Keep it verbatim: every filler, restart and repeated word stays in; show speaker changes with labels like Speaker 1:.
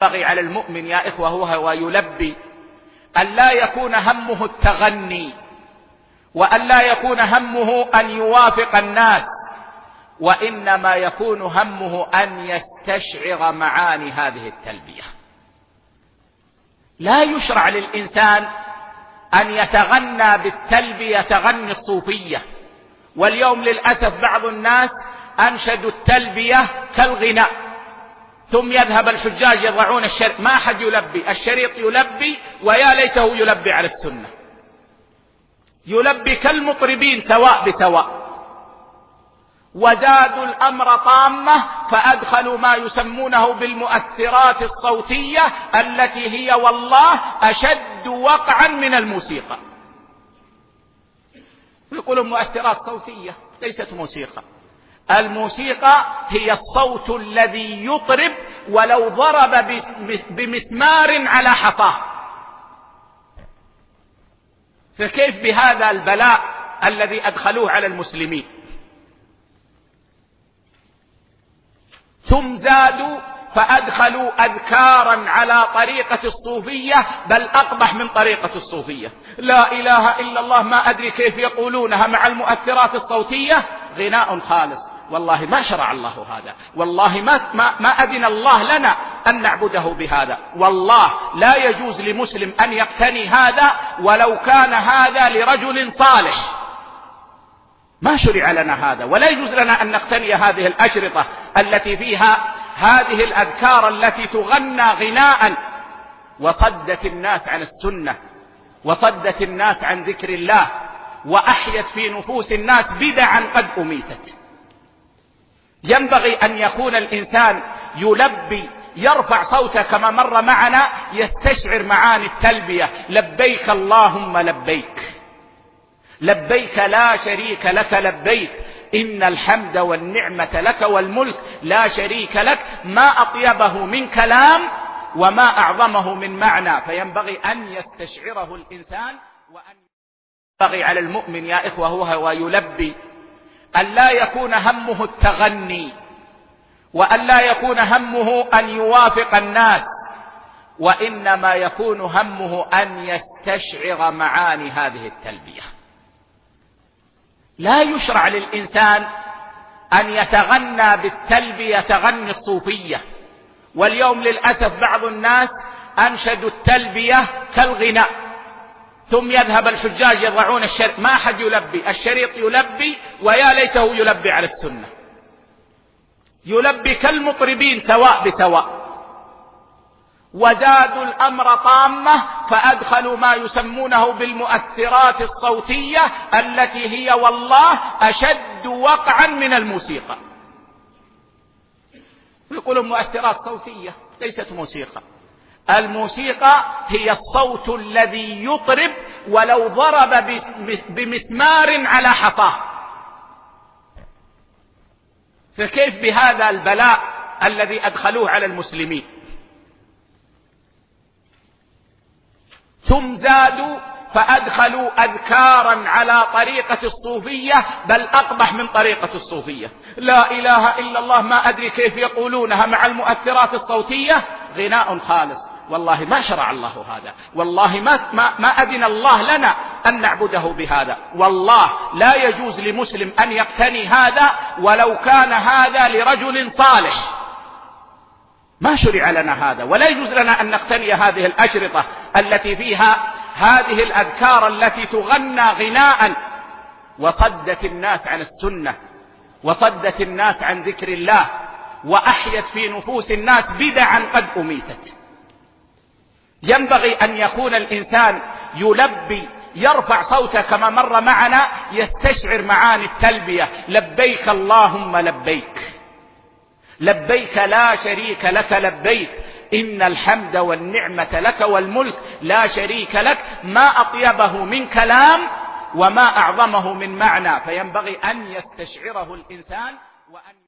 Speaker 1: ينبغي على المؤمن يا إخوة وهو يلبي أن لا يكون همه التغني، وأن لا يكون همه أن يوافق الناس، وإنما يكون همه أن يستشعر معاني هذه التلبية. لا يشرع للإنسان أن يتغنى بالتلبية تغني الصوفية، واليوم للأسف بعض الناس أنشدوا التلبية كالغناء، ثم يذهب الحجاج يضعون الشريط، ما أحد يلبي، الشريط يلبي ويا ليته يلبي على السنة، يلبي كالمطربين سواء بسواء. وزادوا الأمر طامة فأدخلوا ما يسمونه بالمؤثرات الصوتية التي هي والله أشد وقعا من الموسيقى. يقولوا مؤثرات صوتية، ليست موسيقى. الموسيقى هي الصوت الذي يطرب ولو ضرب بمسمار على حفاه. فكيف بهذا البلاء الذي أدخلوه على المسلمين؟ ثم زادوا فأدخلوا أذكارا على طريقة الصوفية، بل أقبح من طريقة الصوفية. لا إله إلا الله، ما أدري كيف يقولونها مع المؤثرات الصوتية، غناء خالص. والله ما شرع الله هذا، والله ما, ما, ما أذن الله لنا أن نعبده بهذا. والله لا يجوز لمسلم أن يقتني هذا ولو كان هذا لرجل صالح، ما شرع لنا هذا. ولا يجوز لنا أن نقتني هذه الأشرطة التي فيها هذه الأذكار التي تغنى غناء وصدت الناس عن السنة، وصدت الناس عن ذكر الله، وأحيت في نفوس الناس بدعا قد أميتت. ينبغي أن يكون الإنسان يلبي، يرفع صوته كما مر معنا، يستشعر معاني التلبية. لبيك اللهم لبيك، لبيك لا شريك لك لبيك، إن الحمد والنعمة لك والملك لا شريك لك. ما أطيبه من كلام وما أعظمه من معنى. فينبغي أن يستشعره الإنسان، وأن ينبغي على المؤمن يا إخوة وهو يلبي أن لا يكون همه التغني، وأن لا يكون همه أن يوافق الناس، وإنما يكون همه أن يستشعر معاني هذه التلبية. لا يشرع للإنسان أن يتغنى بالتلبية تغني الصوفية، واليوم للأسف بعض الناس أنشدوا التلبية كالغناء، ثم يذهب الحجاج يضعون الشريط، ما أحد يلبي، الشريط يلبي ويا ليته يلبي على السنة، يلبي كالمطربين سواء بسواء. وزادوا الأمر طامة فأدخلوا ما يسمونه بالمؤثرات الصوتية التي هي والله أشد وقعا من الموسيقى. يقولوا مؤثرات صوتية، ليست موسيقى. الموسيقى هي الصوت الذي يطرب ولو ضرب بمسمار على حفاه. فكيف بهذا البلاء الذي أدخلوه على المسلمين؟ ثم زادوا فأدخلوا أذكارا على طريقة الصوفية، بل أقبح من طريقة الصوفية. لا إله إلا الله، ما أدري كيف يقولونها مع المؤثرات الصوتية، غناء خالص. والله ما شرع الله هذا، والله ما, ما, ما أذن الله لنا أن نعبده بهذا. والله لا يجوز لمسلم أن يقتني هذا ولو كان هذا لرجل صالح، ما شرع لنا هذا. ولا يجوز لنا أن نقتني هذه الأشرطة التي فيها هذه الأذكار التي تغنى غناء وصدت الناس عن السنة، وصدت الناس عن ذكر الله، وأحيت في نفوس الناس بدعا قد أميتت. ينبغي أن يكون الإنسان يلبي، يرفع صوته كما مر معنا، يستشعر معاني التلبية. لبيك اللهم لبيك، لبيك لا شريك لك لبيك، إن الحمد والنعمة لك والملك لا شريك لك. ما أطيبه من كلام وما أعظمه من معنى. فينبغي أن يستشعره الإنسان، وأن